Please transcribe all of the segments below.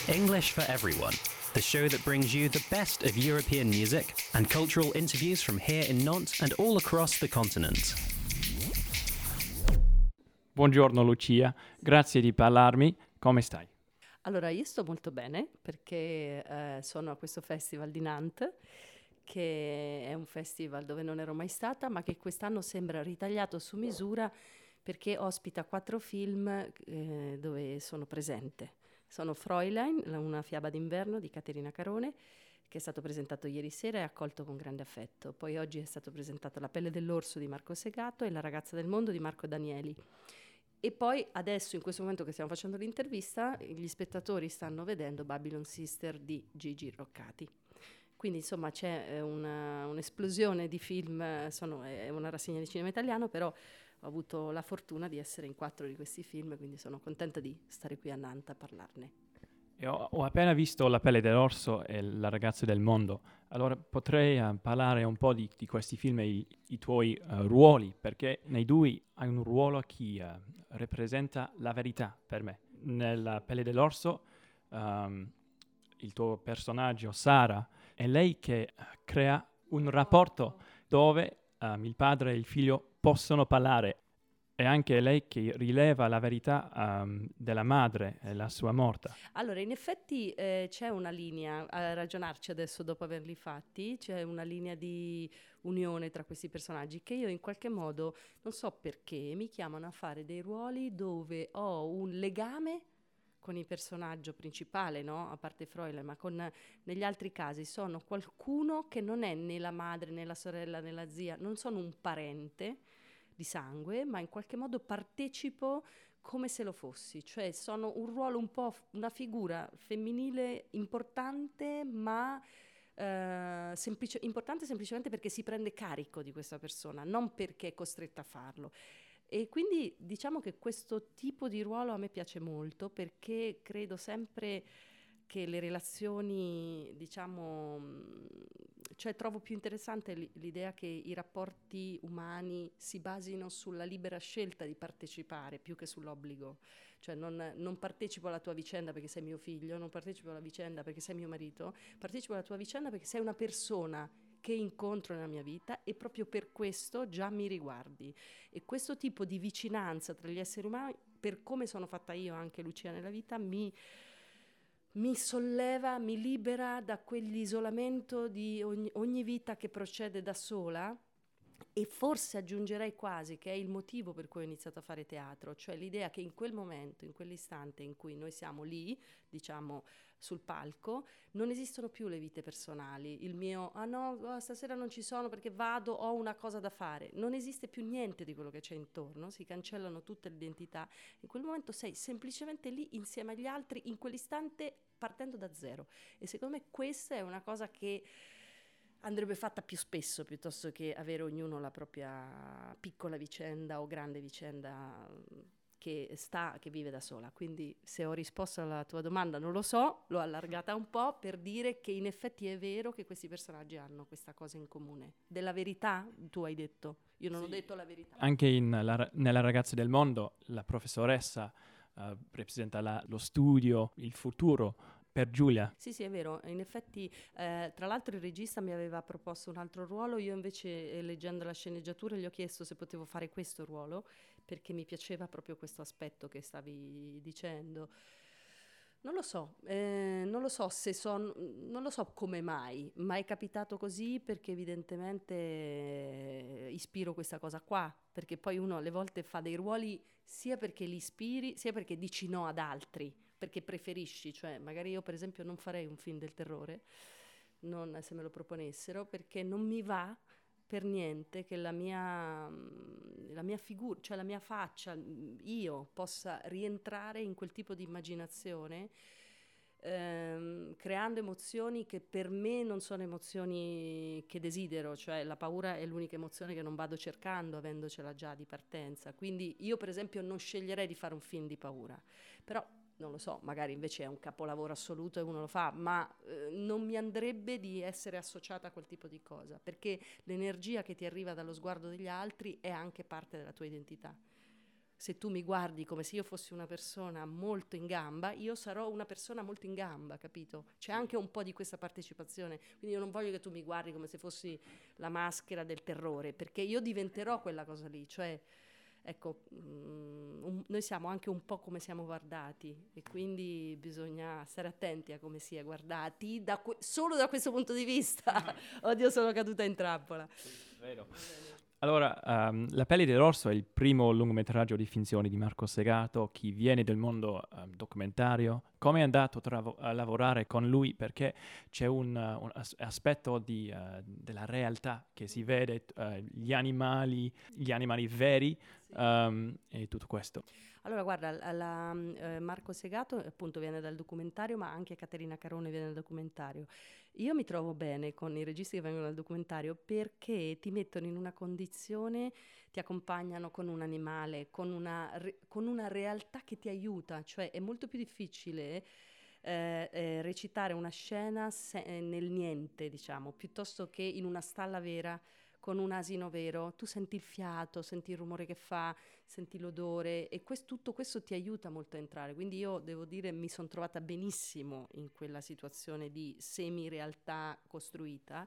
English for Everyone, the show that brings you the best of European music and cultural interviews from here in Nantes and all across the continent. Buongiorno Lucia, grazie di parlarmi, come stai? Allora, io sto molto bene perché sono a questo festival di Nantes, che è un festival dove non ero mai stata, ma che quest'anno sembra ritagliato su misura perché ospita 4 film dove sono presente. Sono Fräulein, una fiaba d'inverno di Caterina Carone, che è stato presentato ieri sera e accolto con grande affetto. Poi oggi è stato presentato La pelle dell'orso di Marco Segato e La ragazza del mondo di Marco Danieli. E poi adesso, in questo momento che stiamo facendo l'intervista, gli spettatori stanno vedendo Babylon Sister di Gigi Roccati. Quindi insomma c'è un'esplosione di film, è una rassegna di cinema italiano, però ho avuto la fortuna di essere in 4 di questi film, quindi sono contenta di stare qui a Nantes a parlarne. E ho appena visto La pelle dell'orso e La ragazza del mondo, allora potrei parlare un po' di questi film e i tuoi ruoli, perché nei due hai un ruolo che rappresenta la verità per me. Nella pelle dell'orso il tuo personaggio, Sara, è lei che crea un rapporto dove il padre e il figlio possono parlare. È anche lei che rileva la verità della madre e la sua morte. Allora, in effetti c'è una linea, a ragionarci adesso dopo averli fatti, c'è una linea di unione tra questi personaggi che io in qualche modo, non so perché, mi chiamano a fare dei ruoli dove ho un legame con il personaggio principale, no? A parte Fräulein, ma negli altri casi sono qualcuno che non è né la madre, né la sorella, né la zia, non sono un parente di sangue, ma in qualche modo partecipo come se lo fossi, cioè sono un ruolo un po', una figura femminile importante, ma importante semplicemente perché si prende carico di questa persona, non perché è costretta a farlo. E quindi diciamo che questo tipo di ruolo a me piace molto perché credo sempre che le relazioni, diciamo, cioè trovo più interessante l'idea che i rapporti umani si basino sulla libera scelta di partecipare più che sull'obbligo. Cioè non partecipo alla tua vicenda perché sei mio figlio, non partecipo alla vicenda perché sei mio marito, partecipo alla tua vicenda perché sei una persona che incontro nella mia vita e proprio per questo già mi riguardi. E questo tipo di vicinanza tra gli esseri umani, per come sono fatta io anche Lucia nella vita, mi solleva, mi libera da quell'isolamento di ogni vita che procede da sola. E forse aggiungerei quasi che è il motivo per cui ho iniziato a fare teatro, cioè l'idea che in quel momento, in quell'istante in cui noi siamo lì, diciamo sul palco, non esistono più le vite personali, il mio stasera non ci sono perché vado, ho una cosa da fare, non esiste più niente di quello che c'è intorno, si cancellano tutte le identità, in quel momento sei semplicemente lì insieme agli altri in quell'istante partendo da zero, e secondo me questa è una cosa che andrebbe fatta più spesso piuttosto che avere ognuno la propria piccola vicenda o grande vicenda che vive da sola. Quindi se ho risposto alla tua domanda non lo so, l'ho allargata un po' per dire che in effetti è vero che questi personaggi hanno questa cosa in comune. Della verità, tu hai detto, io non ho detto la verità. Anche nella ragazza del mondo la professoressa rappresenta lo studio, il futuro per Giulia. Sì, è vero, in effetti tra l'altro il regista mi aveva proposto un altro ruolo, io invece leggendo la sceneggiatura gli ho chiesto se potevo fare questo ruolo perché mi piaceva proprio questo aspetto che stavi dicendo. Non lo so non lo so come mai, ma è capitato così perché evidentemente ispiro questa cosa qua, perché poi uno alle volte fa dei ruoli sia perché li ispiri, sia perché dici no ad altri, perché preferisci, cioè magari io per esempio non farei un film del terrore, non se me lo proponessero, perché non mi va per niente che la mia figura, cioè la mia faccia, io possa rientrare in quel tipo di immaginazione, creando emozioni che per me non sono emozioni che desidero, cioè la paura è l'unica emozione che non vado cercando avendocela già di partenza, quindi io per esempio non sceglierei di fare un film di paura, però non lo so, magari invece è un capolavoro assoluto e uno lo fa, ma non mi andrebbe di essere associata a quel tipo di cosa, perché l'energia che ti arriva dallo sguardo degli altri è anche parte della tua identità. se tu mi guardi come se io fossi una persona molto in gamba, io sarò una persona molto in gamba, capito? C'è anche un po' di questa partecipazione, quindi io non voglio che tu mi guardi come se fossi la maschera del terrore, perché io diventerò quella cosa lì, cioè, ecco, noi siamo anche un po' come siamo guardati e quindi bisogna stare attenti a come si è guardati solo da questo punto di vista. Oddio, sono caduta in trappola. Vero. Allora, La pelle dell'orso è il primo lungometraggio di finzione di Marco Segato, chi viene del mondo documentario. Come è andato a lavorare con lui? Perché c'è un aspetto della realtà che si vede, gli animali veri e tutto questo. Allora, guarda, Marco Segato appunto viene dal documentario, ma anche Caterina Carone viene dal documentario. Io mi trovo bene con i registi che vengono dal documentario perché ti mettono in una condizione, ti accompagnano con un animale, con una realtà che ti aiuta, cioè è molto più difficile recitare una scena nel niente, diciamo, piuttosto che in una stalla vera con un asino vero. Tu senti il fiato, senti il rumore che fa, senti l'odore e tutto questo ti aiuta molto a entrare. Quindi io devo dire mi sono trovata benissimo in quella situazione di semi-realtà costruita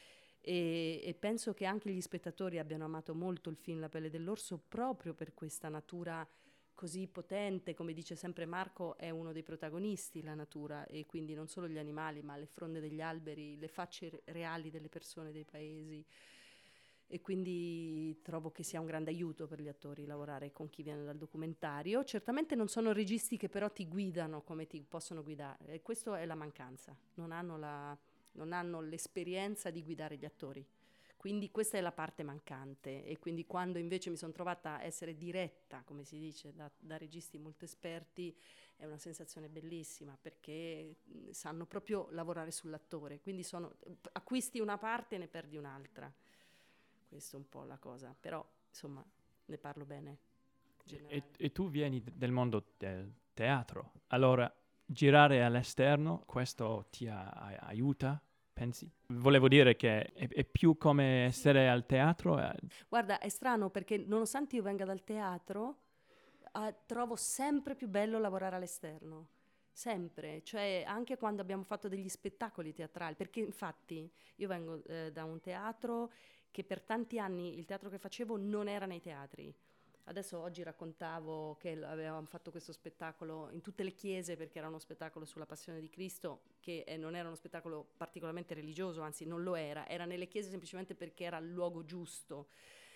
e penso che anche gli spettatori abbiano amato molto il film La pelle dell'orso proprio per questa natura così potente. Come dice sempre Marco, è uno dei protagonisti la natura, e quindi non solo gli animali ma le fronde degli alberi, le facce reali delle persone, dei paesi. E quindi trovo che sia un grande aiuto per gli attori lavorare con chi viene dal documentario. Certamente non sono registi che però ti guidano come ti possono guidare, e questa è la mancanza, non hanno l'esperienza di guidare gli attori. Quindi questa è la parte mancante, e quindi quando invece mi sono trovata a essere diretta, come si dice, da registi molto esperti, è una sensazione bellissima, perché sanno proprio lavorare sull'attore, quindi acquisti una parte e ne perdi un'altra. Questa è un po' la cosa, però insomma ne parlo bene. E tu vieni del mondo del teatro, allora girare all'esterno, questo ti aiuta, pensi? Volevo dire che è più come essere al teatro. Guarda, è strano perché nonostante io venga dal teatro, trovo sempre più bello lavorare all'esterno. Sempre, cioè anche quando abbiamo fatto degli spettacoli teatrali, perché infatti io vengo da un teatro che per tanti anni il teatro che facevo non era nei teatri. Adesso oggi raccontavo che avevamo fatto questo spettacolo in tutte le chiese perché era uno spettacolo sulla Passione di Cristo, che non era uno spettacolo particolarmente religioso, anzi non lo era nelle chiese semplicemente perché era il luogo giusto.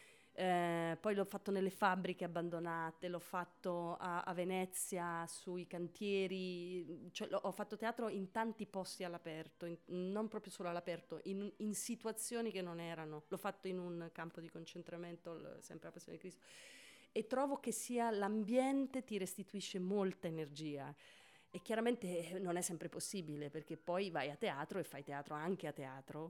Poi l'ho fatto nelle fabbriche abbandonate, l'ho fatto a Venezia, sui cantieri, cioè ho fatto teatro in tanti posti all'aperto, non proprio solo all'aperto, in situazioni che non erano. L'ho fatto in un campo di concentramento, sempre la Passione di Cristo, e trovo che sia l'ambiente ti restituisce molta energia. E chiaramente non è sempre possibile, perché poi vai a teatro e fai teatro anche a teatro,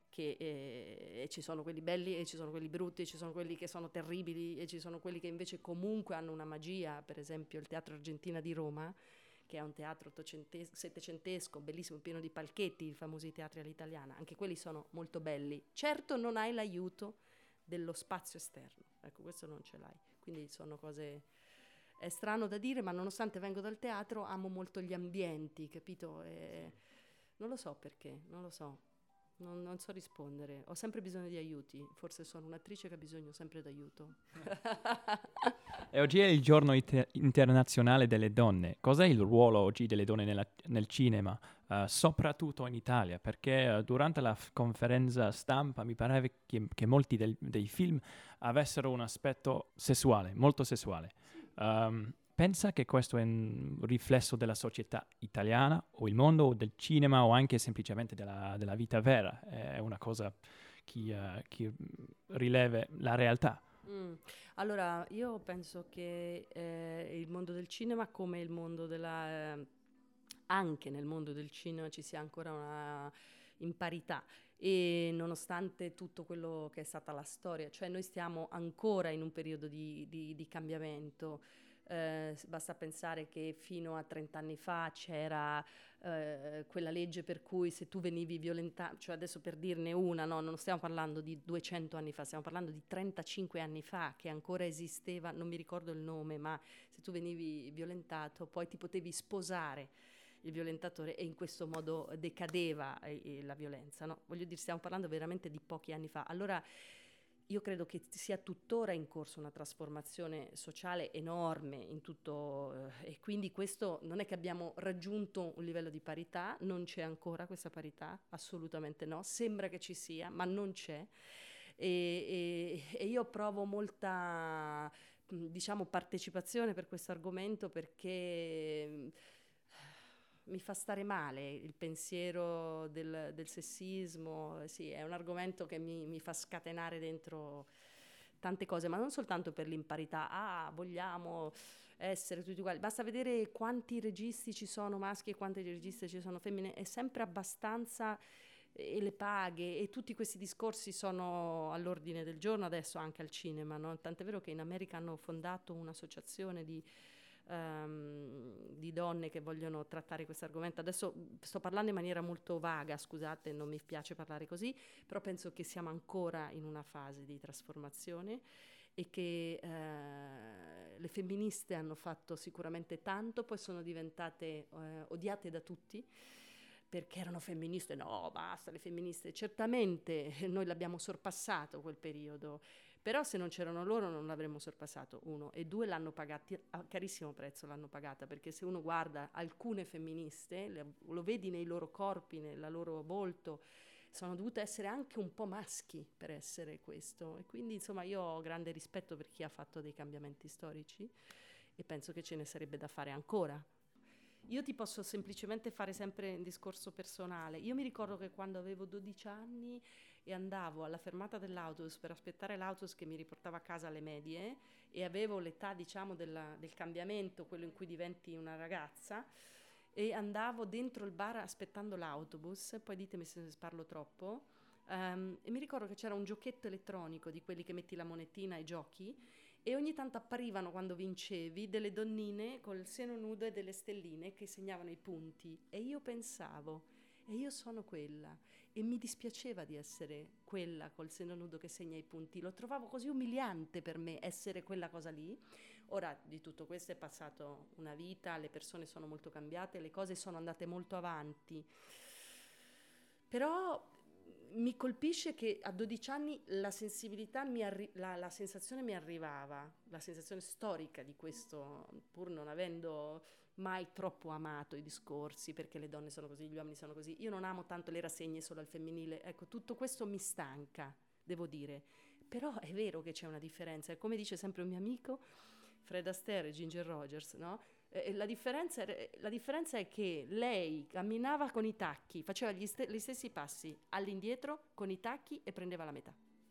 e ci sono quelli belli e ci sono quelli brutti, ci sono quelli che sono terribili e ci sono quelli che invece comunque hanno una magia. Per esempio il Teatro Argentina di Roma, che è un teatro settecentesco, bellissimo, pieno di palchetti, i famosi teatri all'italiana, anche quelli sono molto belli. Certo non hai l'aiuto dello spazio esterno, ecco, questo non ce l'hai, quindi sono cose... È strano da dire, ma nonostante vengo dal teatro amo molto gli ambienti, capito? Non lo so perché, non lo so. Non so rispondere, ho sempre bisogno di aiuti, forse sono un'attrice che ha bisogno sempre d'aiuto. E oggi è il giorno internazionale delle donne. Cos'è il ruolo oggi delle donne nel cinema, soprattutto in Italia? Perché durante la conferenza stampa mi pareva che molti dei film avessero un aspetto sessuale, molto sessuale. Pensa che questo è un riflesso della società italiana o il mondo o del cinema o anche semplicemente della vita vera? È una cosa che rileva la realtà. Allora, io penso che il mondo del cinema, come il mondo anche nel mondo del cinema ci sia ancora una imparità, e nonostante tutto quello che è stata la storia, cioè noi stiamo ancora in un periodo di cambiamento. Basta pensare che fino a 30 anni fa c'era quella legge per cui se tu venivi violentato, cioè adesso per dirne una, no, non stiamo parlando di 200 anni fa, stiamo parlando di 35 anni fa che ancora esisteva, non mi ricordo il nome, ma se tu venivi violentato poi ti potevi sposare il violentatore e in questo modo decadeva la violenza, no? Voglio dire, stiamo parlando veramente di pochi anni fa. Allora io credo che sia tuttora in corso una trasformazione sociale enorme in tutto, e quindi questo non è che abbiamo raggiunto un livello di parità, non c'è ancora questa parità, assolutamente no, sembra che ci sia, ma non c'è, e io provo molta, diciamo, partecipazione per questo argomento, perché mi fa stare male il pensiero del sessismo. Sì, è un argomento che mi fa scatenare dentro tante cose, ma non soltanto per l'imparità, vogliamo essere tutti uguali, basta vedere quanti registi ci sono maschi e quanti registi ci sono femmine, è sempre abbastanza, e le paghe e tutti questi discorsi sono all'ordine del giorno adesso anche al cinema, no? Tant'è vero che in America hanno fondato un'associazione di donne che vogliono trattare questo argomento. Adesso sto parlando in maniera molto vaga, scusate, non mi piace parlare così, però penso che siamo ancora in una fase di trasformazione e che le femministe hanno fatto sicuramente tanto, poi sono diventate odiate da tutti perché erano femministe. No, basta le femministe. Certamente noi l'abbiamo sorpassato quel periodo, però se non c'erano loro non l'avremmo sorpassato, uno. E due, l'hanno pagati a carissimo prezzo, l'hanno pagata, perché se uno guarda alcune femministe, lo vedi nei loro corpi, nel loro volto, sono dovute essere anche un po' maschi per essere questo. E quindi insomma io ho grande rispetto per chi ha fatto dei cambiamenti storici e penso che ce ne sarebbe da fare ancora. Io ti posso semplicemente fare sempre un discorso personale. Io mi ricordo che quando avevo 12 anni e andavo alla fermata dell'autobus per aspettare l'autobus che mi riportava a casa alle medie e avevo l'età, diciamo, del cambiamento, quello in cui diventi una ragazza, e andavo dentro il bar aspettando l'autobus, poi ditemi se parlo troppo, e mi ricordo che c'era un giochetto elettronico di quelli che metti la monetina e giochi, e ogni tanto apparivano, quando vincevi, delle donnine col seno nudo e delle stelline che segnavano i punti, e io pensavo, e io sono quella, e mi dispiaceva di essere quella col seno nudo che segna i punti, lo trovavo così umiliante per me essere quella cosa lì. Ora di tutto questo è passato una vita, le persone sono molto cambiate, le cose sono andate molto avanti, però mi colpisce che a 12 anni la sensibilità, la sensazione mi arrivava, la sensazione storica di questo, pur non avendo mai troppo amato i discorsi, perché le donne sono così, gli uomini sono così. Io non amo tanto le rassegne solo al femminile, ecco, tutto questo mi stanca, devo dire. Però è vero che c'è una differenza, e come dice sempre un mio amico, Fred Astaire e Ginger Rogers, no? La differenza è che lei camminava con i tacchi, faceva gli stessi passi all'indietro con i tacchi e prendeva la metà.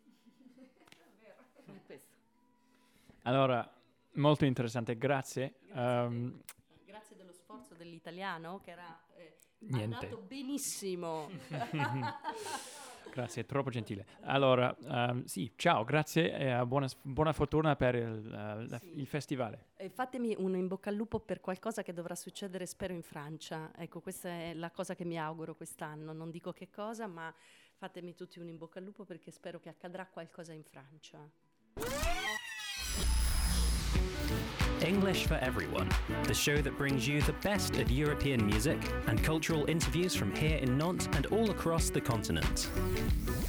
È questo. Allora, molto interessante, grazie. Grazie dello sforzo dell'italiano che era Niente. andato benissimo. Grazie, troppo gentile. Allora, sì, ciao, grazie e buona fortuna per il festival. Fatemi un in bocca al lupo per qualcosa che dovrà succedere, spero, in Francia. Ecco, questa è la cosa che mi auguro quest'anno. Non dico che cosa, ma fatemi tutti un in bocca al lupo perché spero che accadrà qualcosa in Francia. English for Everyone, the show that brings you the best of European music and cultural interviews from here in Nantes and all across the continent.